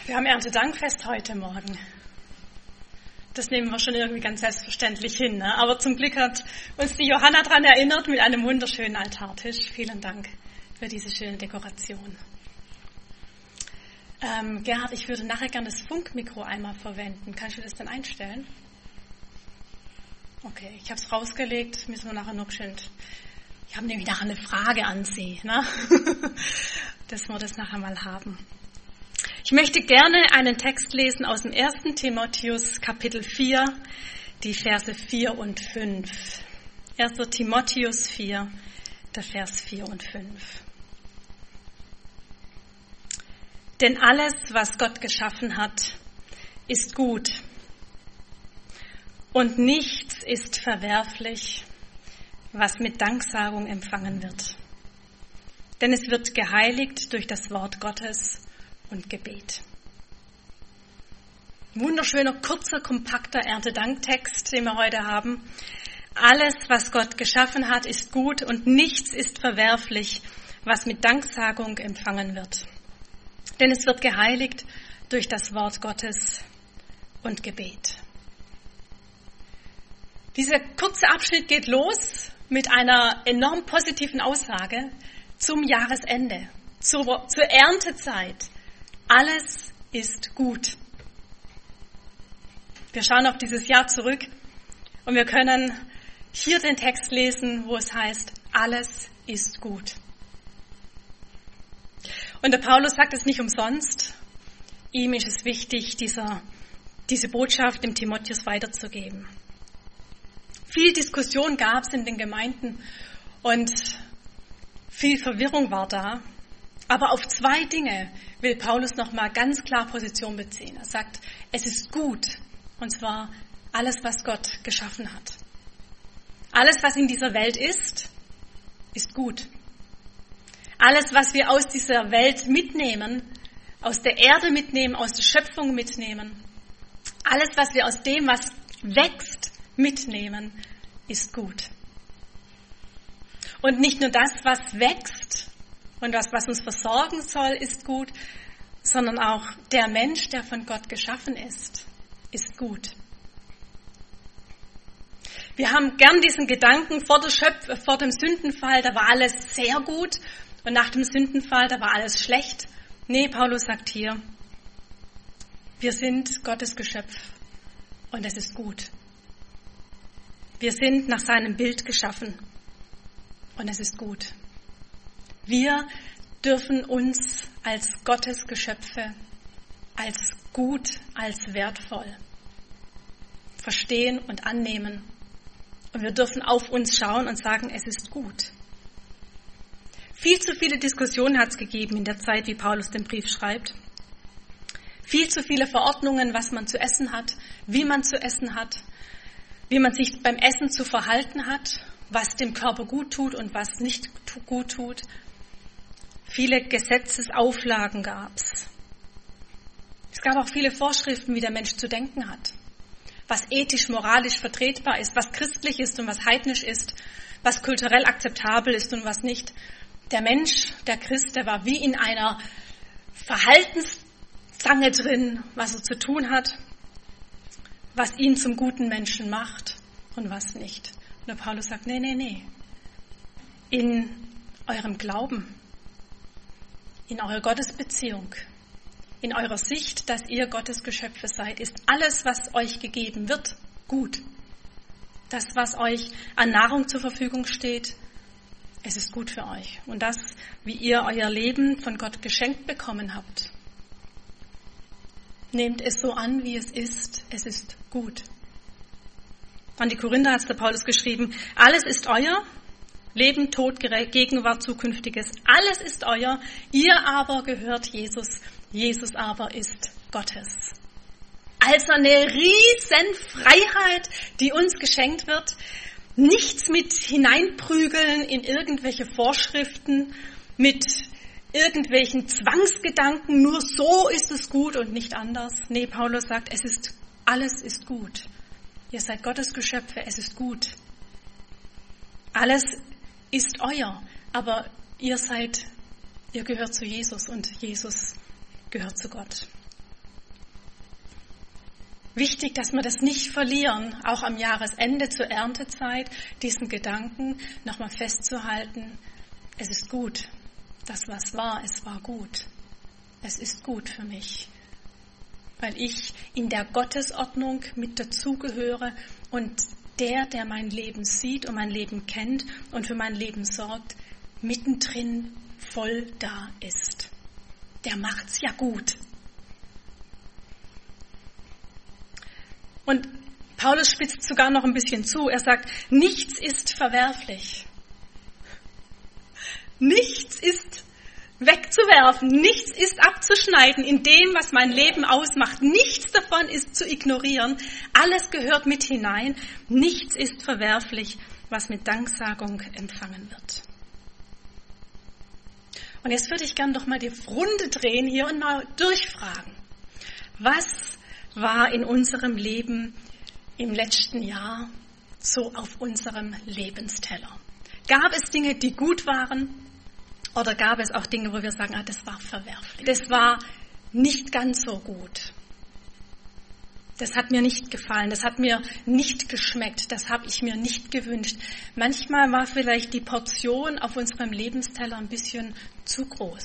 Wir haben Erntedankfest heute Morgen. Das nehmen wir schon irgendwie ganz selbstverständlich hin. Ne? Aber zum Glück hat uns die Johanna daran erinnert mit einem wunderschönen Altartisch. Vielen Dank für diese schöne Dekoration. Gerhard, ich würde nachher gerne das Funkmikro einmal verwenden. Kannst du das dann einstellen? Okay, ich habe es rausgelegt. Müssen wir nachher noch schön... Ich habe nämlich nachher eine Frage an Sie, ne? Dass wir das nachher mal haben. Ich möchte gerne einen Text lesen aus dem 1. Timotheus Kapitel 4, die Verse 4 und 5. 1. Timotheus 4, der Vers 4 und 5. Denn alles, was Gott geschaffen hat, ist gut. Und nichts ist verwerflich, was mit Danksagung empfangen wird. Denn es wird geheiligt durch das Wort Gottes und Gebet. Wunderschöner, kurzer, kompakter Erntedanktext, den wir heute haben. Alles, was Gott geschaffen hat, ist gut und nichts ist verwerflich, was mit Danksagung empfangen wird. Denn es wird geheiligt durch das Wort Gottes und Gebet. Dieser kurze Abschnitt geht los mit einer enorm positiven Aussage zum Jahresende, zur Erntezeit. Alles ist gut. Wir schauen auf dieses Jahr zurück und wir können hier den Text lesen, wo es heißt, alles ist gut. Und der Paulus sagt es nicht umsonst. Ihm ist es wichtig, diese Botschaft dem Timotheus weiterzugeben. Viel Diskussion gab es in den Gemeinden und viel Verwirrung war da. Aber auf zwei Dinge will Paulus nochmal ganz klar Position beziehen. Er sagt, es ist gut, und zwar alles, was Gott geschaffen hat. Alles, was in dieser Welt ist gut. Alles, was wir aus dieser Welt mitnehmen, aus der Erde mitnehmen, aus der Schöpfung mitnehmen, alles, was wir aus dem, was wächst, mitnehmen, ist gut. Und nicht nur das, was wächst, und das, was uns versorgen soll, ist gut, sondern auch der Mensch, der von Gott geschaffen ist gut. Wir haben gern diesen Gedanken, vor dem Sündenfall, da war alles sehr gut und nach dem Sündenfall, da war alles schlecht. Nee, Paulus sagt hier, wir sind Gottes Geschöpf und es ist gut. Wir sind nach seinem Bild geschaffen und es ist gut. Wir dürfen uns als Gottes Geschöpfe, als gut, als wertvoll verstehen und annehmen. Und wir dürfen auf uns schauen und sagen, es ist gut. Viel zu viele Diskussionen hat es gegeben in der Zeit, wie Paulus den Brief schreibt. Viel zu viele Verordnungen, was man zu essen hat, wie man zu essen hat, wie man sich beim Essen zu verhalten hat, was dem Körper gut tut und was nicht gut tut. Viele Gesetzesauflagen gab es. Es gab auch viele Vorschriften, wie der Mensch zu denken hat, was ethisch, moralisch vertretbar ist, was christlich ist und was heidnisch ist, was kulturell akzeptabel ist und was nicht. Der Mensch, der Christ, der war wie in einer Verhaltenszange drin, was er zu tun hat, was ihn zum guten Menschen macht und was nicht. Und der Paulus sagt, nee. In eurem Glauben, in eurer Gottesbeziehung, in eurer Sicht, dass ihr Gottes Geschöpfe seid, ist alles, was euch gegeben wird, gut. Das, was euch an Nahrung zur Verfügung steht, es ist gut für euch. Und das, wie ihr euer Leben von Gott geschenkt bekommen habt, nehmt es so an, wie es ist gut. An die Korinther hat der Paulus geschrieben, alles ist euer, Leben, Tod, Gegenwart, Zukünftiges, alles ist euer, ihr aber gehört Jesus, Jesus aber ist Gottes. Also eine riesen Freiheit, die uns geschenkt wird, nichts mit hineinprügeln in irgendwelche Vorschriften, mit irgendwelchen Zwangsgedanken, nur so ist es gut und nicht anders. Nee, Paulus sagt, alles ist gut. Ihr seid Gottes Geschöpfe, es ist gut. Alles ist euer, aber ihr gehört zu Jesus und Jesus gehört zu Gott. Wichtig, dass wir das nicht verlieren, auch am Jahresende zur Erntezeit, diesen Gedanken nochmal festzuhalten. Es ist gut. Das, was war, es war gut. Es ist gut für mich, weil ich in der Gottesordnung mit dazugehöre und der mein Leben sieht und mein Leben kennt und für mein Leben sorgt, mittendrin voll da ist. Der macht's ja gut. Und Paulus spitzt sogar noch ein bisschen zu. Er sagt, nichts ist verwerflich. Nichts ist wegzuwerfen. Nichts ist abzuschneiden in dem, was mein Leben ausmacht. Nichts davon ist zu ignorieren. Alles gehört mit hinein. Nichts ist verwerflich, was mit Danksagung empfangen wird. Und jetzt würde ich gerne doch mal die Runde drehen hier und mal durchfragen. Was war in unserem Leben im letzten Jahr so auf unserem Lebensteller? Gab es Dinge, die gut waren, oder gab es auch Dinge, wo wir sagen, das war verwerflich, das war nicht ganz so gut, das hat mir nicht gefallen, das hat mir nicht geschmeckt, das habe ich mir nicht gewünscht. Manchmal war vielleicht die Portion auf unserem Lebensteller ein bisschen zu groß.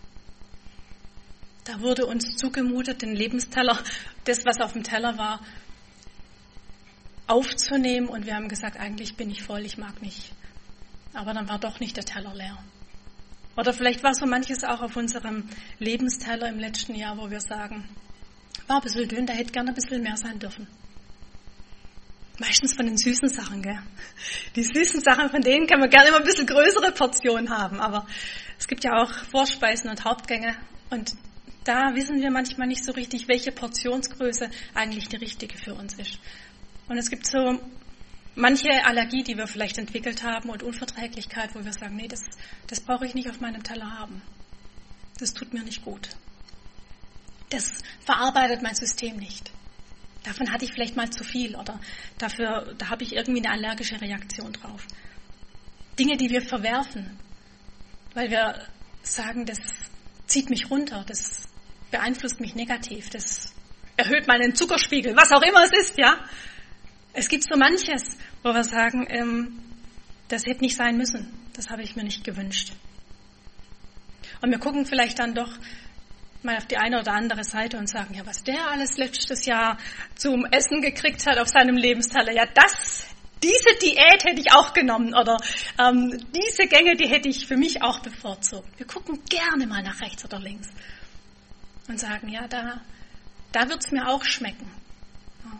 Da wurde uns zugemutet, den Lebensteller, das, was auf dem Teller war, aufzunehmen. Und wir haben gesagt, eigentlich bin ich voll, ich mag nicht. Aber dann war doch nicht der Teller leer. Oder vielleicht war so manches auch auf unserem Lebensteller im letzten Jahr, wo wir sagen, war ein bisschen dünn, da hätte gerne ein bisschen mehr sein dürfen. Meistens von den süßen Sachen, gell? Die süßen Sachen, von denen kann man gerne immer ein bisschen größere Portionen haben. Aber es gibt ja auch Vorspeisen und Hauptgänge. Und da wissen wir manchmal nicht so richtig, welche Portionsgröße eigentlich die richtige für uns ist. Und es gibt so manche Allergie, die wir vielleicht entwickelt haben und Unverträglichkeit, wo wir sagen, nee, das brauche ich nicht auf meinem Teller haben. Das tut mir nicht gut. Das verarbeitet mein System nicht. Davon hatte ich vielleicht mal zu viel oder da habe ich irgendwie eine allergische Reaktion drauf. Dinge, die wir verwerfen, weil wir sagen, das zieht mich runter, das beeinflusst mich negativ, das erhöht meinen Zuckerspiegel, was auch immer es ist, ja. Es gibt so manches, wo wir sagen, das hätte nicht sein müssen, das habe ich mir nicht gewünscht. Und wir gucken vielleicht dann doch mal auf die eine oder andere Seite und sagen, ja, was der alles letztes Jahr zum Essen gekriegt hat auf seinem Lebensteller, ja, diese Diät hätte ich auch genommen oder diese Gänge, die hätte ich für mich auch bevorzugt. Wir gucken gerne mal nach rechts oder links und sagen, ja, da wird es mir auch schmecken. Ja.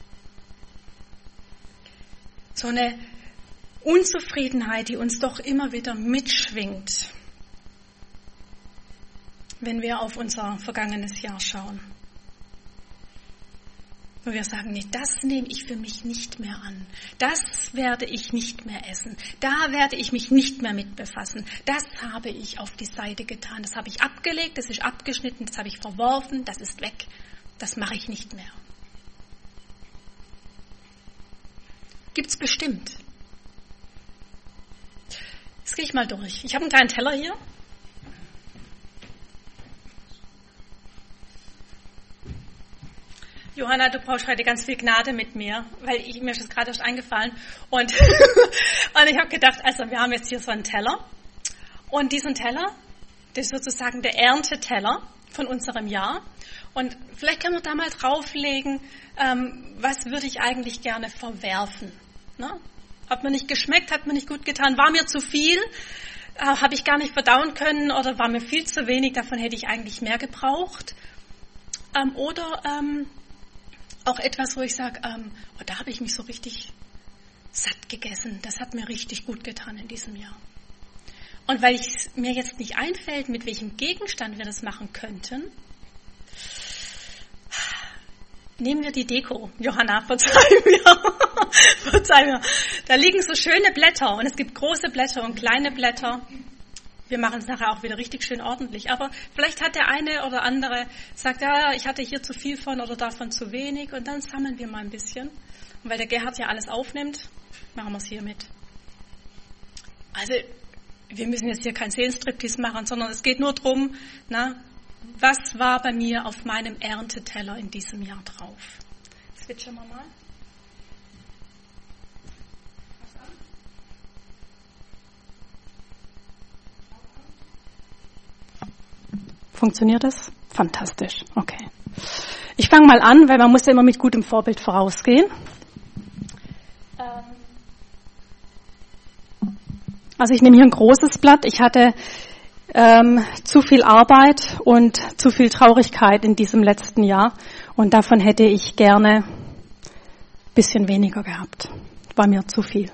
So eine Unzufriedenheit, die uns doch immer wieder mitschwingt, wenn wir auf unser vergangenes Jahr schauen. Wo wir sagen, nee, das nehme ich für mich nicht mehr an. Das werde ich nicht mehr essen. Da werde ich mich nicht mehr mit befassen. Das habe ich auf die Seite getan. Das habe ich abgelegt, das ist abgeschnitten, das habe ich verworfen, das ist weg. Das mache ich nicht mehr. Gibt's bestimmt. Jetzt gehe ich mal durch. Ich habe einen kleinen Teller hier. Johanna, du brauchst heute ganz viel Gnade mit mir, weil mir ist das gerade erst eingefallen. Und ich habe gedacht, also wir haben jetzt hier so einen Teller. Und diesen Teller, das ist sozusagen der Ernteteller von unserem Jahr. Und vielleicht können wir da mal drauflegen, was würde ich eigentlich gerne verwerfen. Ne? Hat mir nicht geschmeckt, hat mir nicht gut getan, war mir zu viel, habe ich gar nicht verdauen können oder war mir viel zu wenig, davon hätte ich eigentlich mehr gebraucht. Oder auch etwas, wo ich sage, da habe ich mich so richtig satt gegessen. Das hat mir richtig gut getan in diesem Jahr. Und weil es mir jetzt nicht einfällt, mit welchem Gegenstand wir das machen könnten, nehmen wir die Deko. Johanna, verzeih mir. Da liegen so schöne Blätter und es gibt große Blätter und kleine Blätter. Wir machen es nachher auch wieder richtig schön ordentlich. Aber vielleicht hat der eine oder andere sagt, ja, ich hatte hier zu viel von oder davon zu wenig. Und dann sammeln wir mal ein bisschen. Und weil der Gerhard ja alles aufnimmt, machen wir es hier mit. Also wir müssen jetzt hier keinen Seelenstriptease machen, sondern es geht nur darum, was war bei mir auf meinem Ernteteller in diesem Jahr drauf? Switchen wir mal. Funktioniert das? Fantastisch, okay. Ich fange mal an, weil man muss ja immer mit gutem Vorbild vorausgehen. Also ich nehme hier ein großes Blatt. Ich hatte zu viel Arbeit und zu viel Traurigkeit in diesem letzten Jahr und davon hätte ich gerne ein bisschen weniger gehabt. War mir zu viel.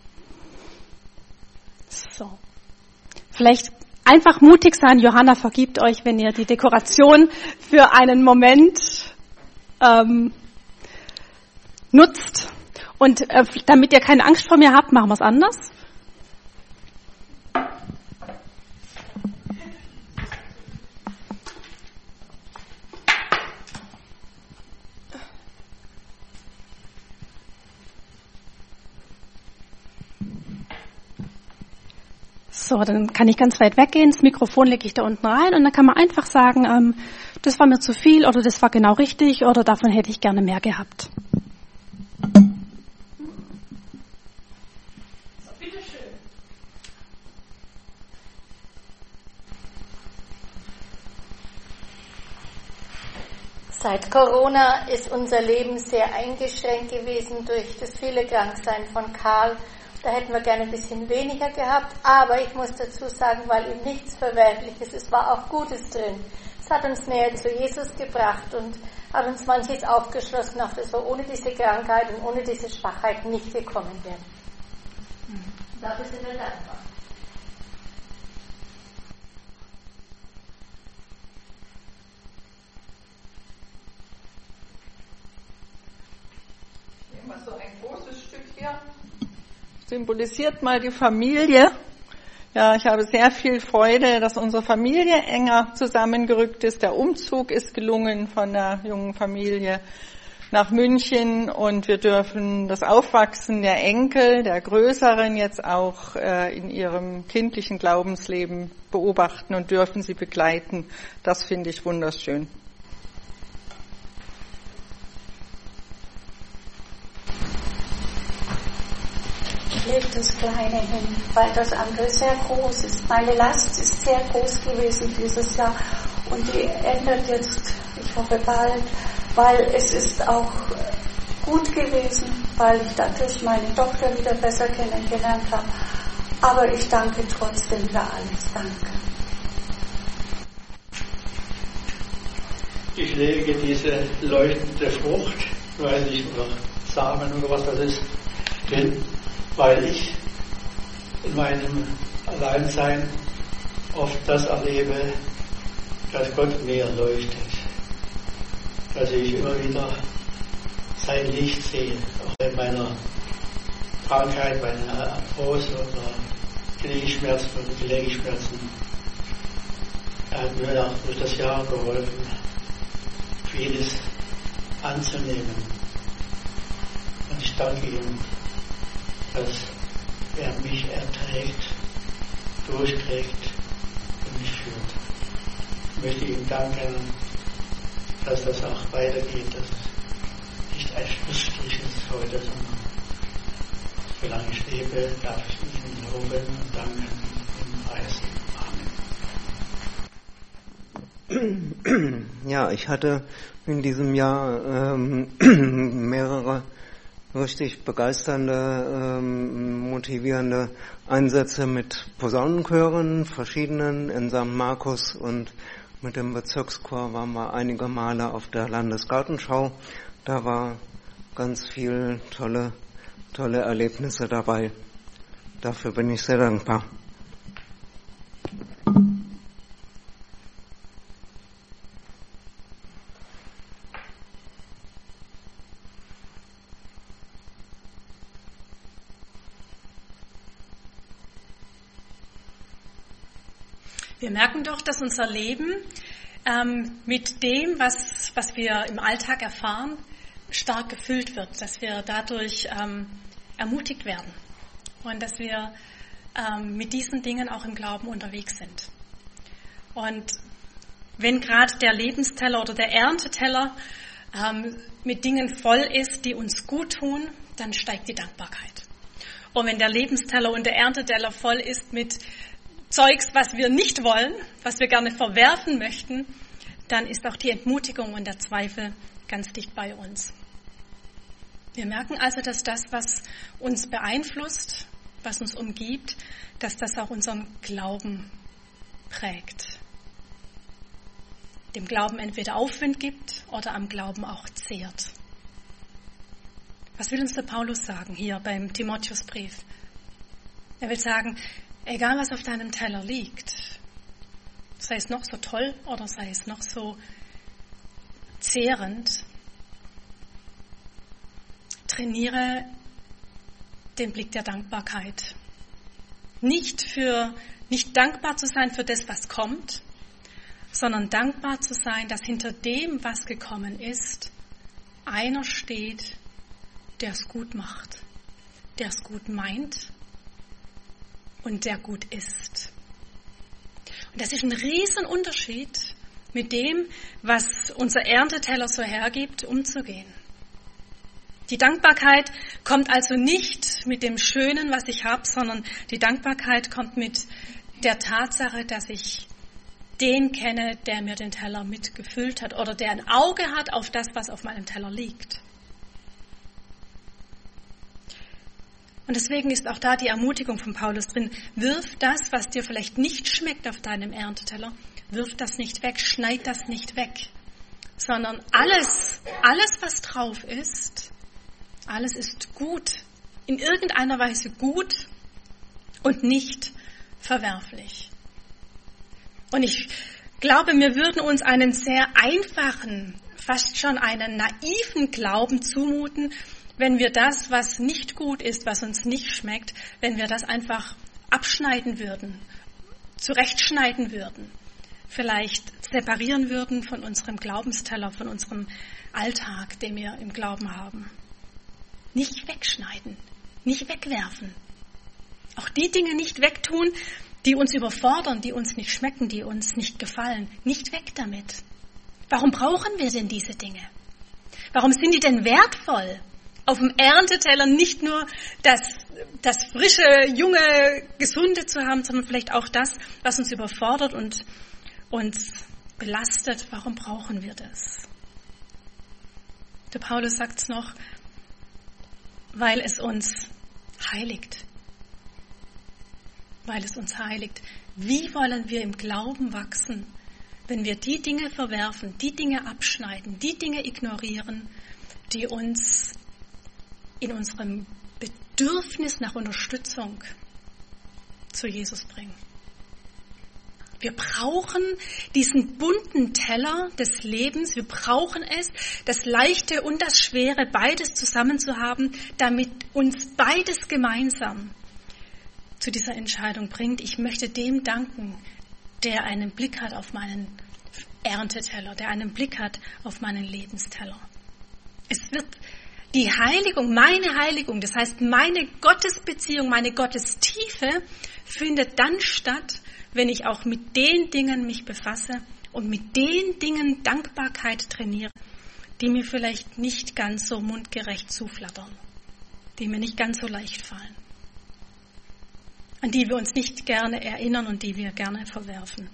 So. Vielleicht einfach mutig sein. Johanna vergibt euch, wenn ihr die Dekoration für einen Moment nutzt. Und damit ihr keine Angst vor mir habt, machen wir es anders. So, dann kann ich ganz weit weggehen, das Mikrofon lege ich da unten rein und dann kann man einfach sagen, das war mir zu viel oder das war genau richtig oder davon hätte ich gerne mehr gehabt. So, bitteschön. Seit Corona ist unser Leben sehr eingeschränkt gewesen durch das viele Kranksein von Karl. Da hätten wir gerne ein bisschen weniger gehabt, aber ich muss dazu sagen, weil ihm nichts Verwerfliches, es war auch Gutes drin. Es hat uns näher zu Jesus gebracht und hat uns manches aufgeschlossen, auf das wir ohne diese Krankheit und ohne diese Schwachheit nicht gekommen wären. Dafür sind wir dankbar. Immer so ein großes Stück hier. Symbolisiert mal die Familie. Ja, ich habe sehr viel Freude, dass unsere Familie enger zusammengerückt ist. Der Umzug ist gelungen von der jungen Familie nach München und wir dürfen das Aufwachsen der Enkel, der Größeren jetzt auch in ihrem kindlichen Glaubensleben beobachten und dürfen sie begleiten. Das finde ich wunderschön. Ich lege das Kleine hin, weil das andere sehr groß ist. Meine Last ist sehr groß gewesen dieses Jahr und die ändert jetzt, ich hoffe bald, weil es ist auch gut gewesen, weil ich dadurch meine Tochter wieder besser kennengelernt habe. Aber ich danke trotzdem für alles. Danke. Ich lege diese leuchtende Frucht, weiß ich, oder Samen oder was das ist, hin, weil ich in meinem Alleinsein oft das erlebe, dass Gott mir leuchtet, dass ich immer wieder sein Licht sehe, auch in meiner Krankheit, meiner Arthrose oder Knieschmerzen oder Gelenkschmerzen. Er hat mir auch durch das Jahr geholfen, vieles anzunehmen. Und ich danke ihm, dass er mich erträgt, durchträgt und mich führt. Ich möchte ihm danken, dass das auch weitergeht, dass es nicht ein Schlussstrich ist heute, sondern solange ich lebe, darf ich ihn loben und danken und preisen. Amen. Ja, ich hatte in diesem Jahr mehrere richtig begeisternde, motivierende Einsätze mit Posaunenchören, verschiedenen in St. Markus und mit dem Bezirkschor waren wir einige Male auf der Landesgartenschau. Da war ganz viel tolle Erlebnisse dabei. Dafür bin ich sehr dankbar. Wir merken doch, dass unser Leben mit dem, was wir im Alltag erfahren, stark gefüllt wird, dass wir dadurch ermutigt werden und dass wir mit diesen Dingen auch im Glauben unterwegs sind. Und wenn gerade der Lebensteller oder der Ernteteller mit Dingen voll ist, die uns gut tun, dann steigt die Dankbarkeit. Und wenn der Lebensteller und der Ernteteller voll ist mit Zeugs, was wir nicht wollen, was wir gerne verwerfen möchten, dann ist auch die Entmutigung und der Zweifel ganz dicht bei uns. Wir merken also, dass das, was uns beeinflusst, was uns umgibt, dass das auch unseren Glauben prägt. Dem Glauben entweder Aufwind gibt oder am Glauben auch zehrt. Was will uns der Paulus sagen hier beim Timotheusbrief? Er will sagen, egal was auf deinem Teller liegt, sei es noch so toll oder sei es noch so zehrend, trainiere den Blick der Dankbarkeit. Nicht dankbar zu sein für das, was kommt, sondern dankbar zu sein, dass hinter dem, was gekommen ist, einer steht, der es gut macht, der es gut meint und der gut ist. Und das ist ein Riesenunterschied, mit dem, was unser Ernteteller so hergibt, umzugehen. Die Dankbarkeit kommt also nicht mit dem Schönen, was ich habe, sondern die Dankbarkeit kommt mit der Tatsache, dass ich den kenne, der mir den Teller mitgefüllt hat oder der ein Auge hat auf das, was auf meinem Teller liegt. Und deswegen ist auch da die Ermutigung von Paulus drin, wirf das, was dir vielleicht nicht schmeckt auf deinem Ernteteller, wirf das nicht weg, schneid das nicht weg, sondern alles, was drauf ist, alles ist gut, in irgendeiner Weise gut und nicht verwerflich. Und ich glaube, wir würden uns einen sehr einfachen, fast schon einen naiven Glauben zumuten, wenn wir das, was nicht gut ist, was uns nicht schmeckt, wenn wir das einfach abschneiden würden, zurechtschneiden würden, vielleicht separieren würden von unserem Glaubensteller, von unserem Alltag, den wir im Glauben haben. Nicht wegschneiden, nicht wegwerfen. Auch die Dinge nicht wegtun, die uns überfordern, die uns nicht schmecken, die uns nicht gefallen. Nicht weg damit. Warum brauchen wir denn diese Dinge? Warum sind die denn wertvoll? Auf dem Ernteteller nicht nur das frische, junge, gesunde zu haben, sondern vielleicht auch das, was uns überfordert und uns belastet. Warum brauchen wir das? Der Paulus sagt es noch, weil es uns heiligt. Weil es uns heiligt. Wie wollen wir im Glauben wachsen, wenn wir die Dinge verwerfen, die Dinge abschneiden, die Dinge ignorieren, die uns in unserem Bedürfnis nach Unterstützung zu Jesus bringen? Wir brauchen diesen bunten Teller des Lebens. Wir brauchen es, das Leichte und das Schwere, beides zusammen zu haben, damit uns beides gemeinsam zu dieser Entscheidung bringt. Ich möchte dem danken, der einen Blick hat auf meinen Ernteteller, der einen Blick hat auf meinen Lebensteller. Es wird die Heiligung, meine Heiligung, das heißt meine Gottesbeziehung, meine Gottestiefe, findet dann statt, wenn ich auch mit den Dingen mich befasse und mit den Dingen Dankbarkeit trainiere, die mir vielleicht nicht ganz so mundgerecht zuflattern, die mir nicht ganz so leicht fallen, an die wir uns nicht gerne erinnern und die wir gerne verwerfen.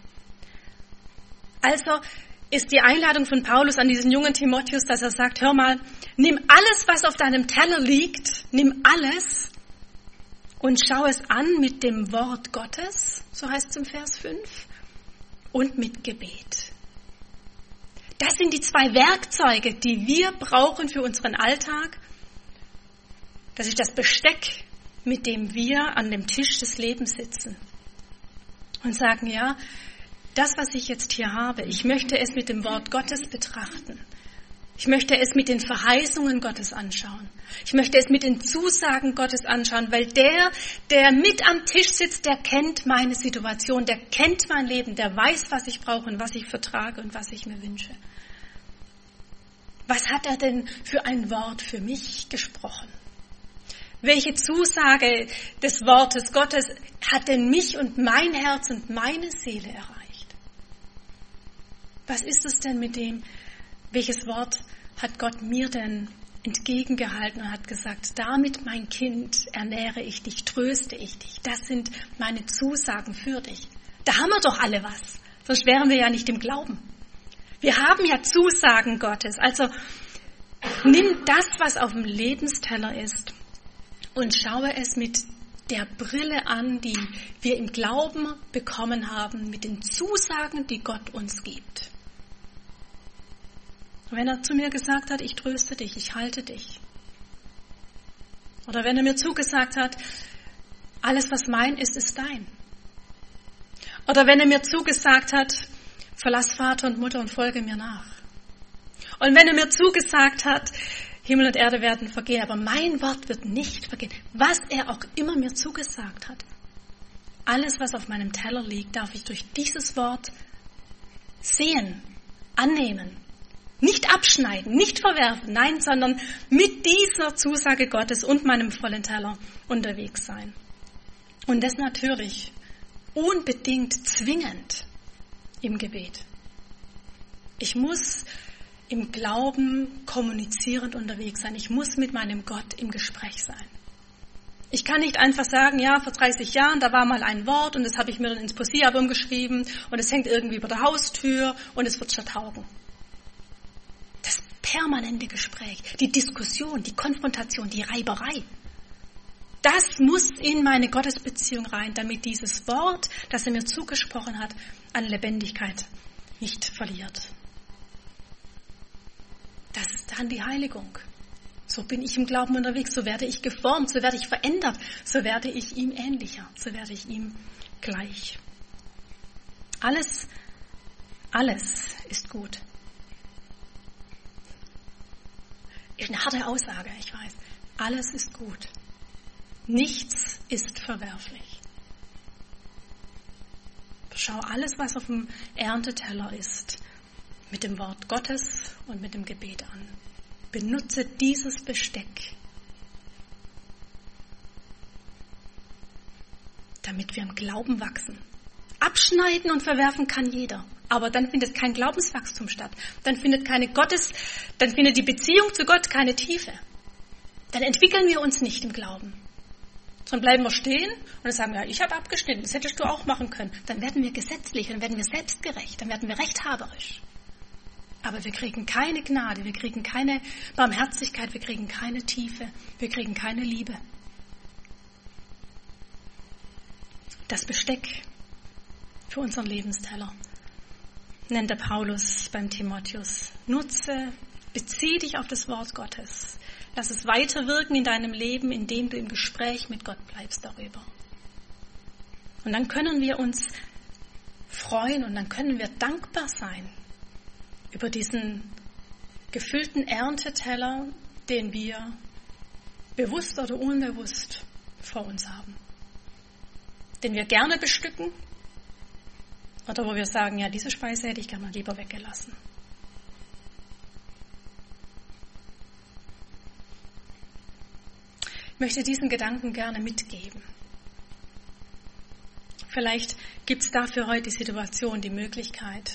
Also ist die Einladung von Paulus an diesen jungen Timotheus, dass er sagt, hör mal, nimm alles, was auf deinem Teller liegt, nimm alles und schau es an mit dem Wort Gottes, so heißt es im Vers 5, und mit Gebet. Das sind die zwei Werkzeuge, die wir brauchen für unseren Alltag. Das ist das Besteck, mit dem wir an dem Tisch des Lebens sitzen und sagen, ja, das, was ich jetzt hier habe, ich möchte es mit dem Wort Gottes betrachten. Ich möchte es mit den Verheißungen Gottes anschauen. Ich möchte es mit den Zusagen Gottes anschauen, weil der mit am Tisch sitzt, der kennt meine Situation, der kennt mein Leben, der weiß, was ich brauche und was ich vertrage und was ich mir wünsche. Was hat er denn für ein Wort für mich gesprochen? Welche Zusage des Wortes Gottes hat denn mich und mein Herz und meine Seele erreicht? Was ist es denn mit dem, welches Wort hat Gott mir denn entgegengehalten und hat gesagt, damit, mein Kind, ernähre ich dich, tröste ich dich. Das sind meine Zusagen für dich. Da haben wir doch alle was, sonst wären wir ja nicht im Glauben. Wir haben ja Zusagen Gottes. Also nimm das, was auf dem Lebensteller ist und schaue es mit der Brille an, die wir im Glauben bekommen haben, mit den Zusagen, die Gott uns gibt. Und wenn er zu mir gesagt hat, ich tröste dich, ich halte dich. Oder wenn er mir zugesagt hat, alles, was mein ist, ist dein. Oder wenn er mir zugesagt hat, verlass Vater und Mutter und folge mir nach. Und wenn er mir zugesagt hat, Himmel und Erde werden vergehen, aber mein Wort wird nicht vergehen. Was er auch immer mir zugesagt hat. Alles, was auf meinem Teller liegt, darf ich durch dieses Wort sehen, annehmen. Nicht abschneiden, nicht verwerfen, nein, sondern mit dieser Zusage Gottes und meinem vollen Teller unterwegs sein. Und das natürlich unbedingt zwingend im Gebet. Ich muss im Glauben kommunizierend unterwegs sein. Ich muss mit meinem Gott im Gespräch sein. Ich kann nicht einfach sagen, ja, vor 30 Jahren, da war mal ein Wort und das habe ich mir dann ins Poesiealbum geschrieben und es hängt irgendwie über der Haustür und es wird schon taugen. Das permanente Gespräch, die Diskussion, die Konfrontation, die Reiberei, das muss in meine Gottesbeziehung rein, damit dieses Wort, das er mir zugesprochen hat, an Lebendigkeit nicht verliert. Das ist dann die Heiligung. So bin ich im Glauben unterwegs, so werde ich geformt, so werde ich verändert, so werde ich ihm ähnlicher, so werde ich ihm gleich. Alles ist gut. Ist eine harte Aussage, ich weiß. Alles ist gut. Nichts ist verwerflich. Schau alles, was auf dem Ernteteller ist, mit dem Wort Gottes und mit dem Gebet an. Benutze dieses Besteck, damit wir im Glauben wachsen. Abschneiden und verwerfen kann jeder, aber dann findet kein Glaubenswachstum statt. Dann findet die Beziehung zu Gott keine Tiefe. Dann entwickeln wir uns nicht im Glauben. Sondern bleiben wir stehen und sagen, ja, ich habe abgeschnitten, das hättest du auch machen können. Dann werden wir gesetzlich, dann werden wir selbstgerecht, dann werden wir rechthaberisch. Aber wir kriegen keine Gnade, wir kriegen keine Barmherzigkeit, wir kriegen keine Tiefe, wir kriegen keine Liebe. Das Besteck für unseren Lebensteller nennt der Paulus beim Timotheus. Bezieh dich auf das Wort Gottes. Lass es weiterwirken in deinem Leben, indem du im Gespräch mit Gott bleibst darüber. Und dann können wir uns freuen und dann können wir dankbar sein über diesen gefüllten Ernteteller, den wir bewusst oder unbewusst vor uns haben. Den wir gerne bestücken oder wo wir sagen, ja, diese Speise hätte ich gerne lieber weggelassen. Ich möchte diesen Gedanken gerne mitgeben. Vielleicht gibt es dafür heute die Situation, die Möglichkeit,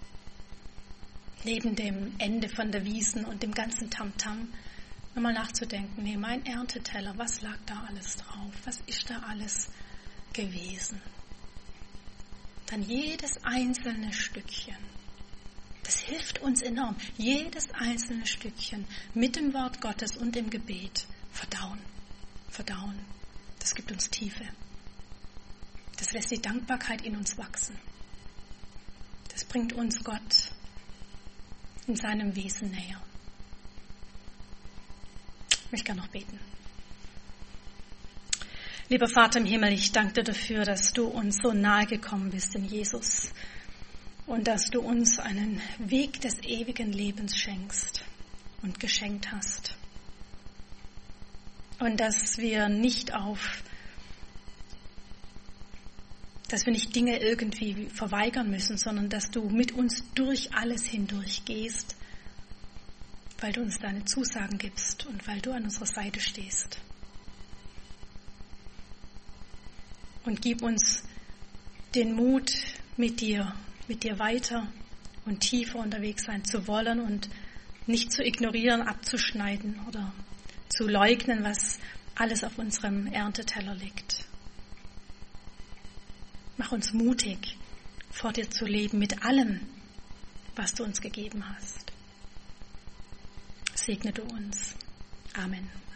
neben dem Ende von der Wiesen und dem ganzen Tamtam nochmal nachzudenken, nee, mein Ernteteller, was lag da alles drauf? Was ist da alles gewesen? Dann jedes einzelne Stückchen. Das hilft uns enorm. Jedes einzelne Stückchen mit dem Wort Gottes und dem Gebet verdauen. Das gibt uns Tiefe. Das lässt die Dankbarkeit in uns wachsen. Das bringt uns Gott in seinem Wesen näher. Ich möchte gerne noch beten. Lieber Vater im Himmel, ich danke dir dafür, dass du uns so nahe gekommen bist in Jesus und dass du uns einen Weg des ewigen Lebens schenkst und geschenkt hast. Und dass wir nicht Dinge irgendwie verweigern müssen, sondern dass du mit uns durch alles hindurch gehst, weil du uns deine Zusagen gibst und weil du an unserer Seite stehst. Und gib uns den Mut, mit dir weiter und tiefer unterwegs sein zu wollen und nicht zu ignorieren, abzuschneiden oder zu leugnen, was alles auf unserem Ernteteller liegt. Mach uns mutig, vor dir zu leben mit allem, was du uns gegeben hast. Segne du uns. Amen.